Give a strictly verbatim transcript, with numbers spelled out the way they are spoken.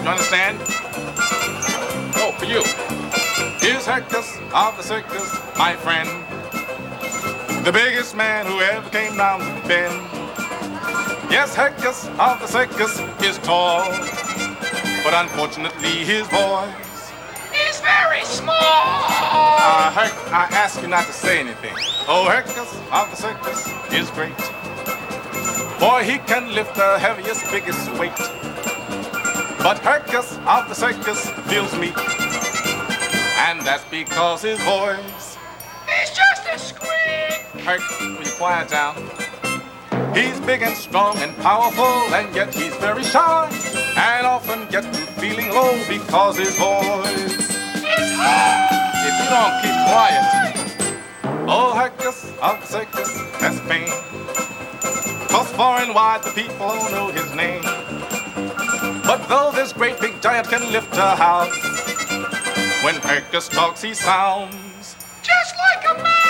You understand? Oh, for you. Here's Hercus of the circus, my friend. The biggest man who ever came down the bend. Yes, Hercus of the circus is tall, but unfortunately his voice is very small. Uh, Herc, I ask you not to say anything. Oh, Hercus of the circus is great, for he can lift the heaviest, biggest weight. But Hercus of the circus feels meek, and that's because his voice is just a squeak. Herc, will you quiet down? He's big and strong and powerful, and yet he's very shy, and often get to feeling low because his voice is high. If you don't keep quiet, oh, Hercus of the circus has fame, 'cause far and wide the people all know his name. But though this great big giant can lift a house, when Hercus talks he sounds just like a man.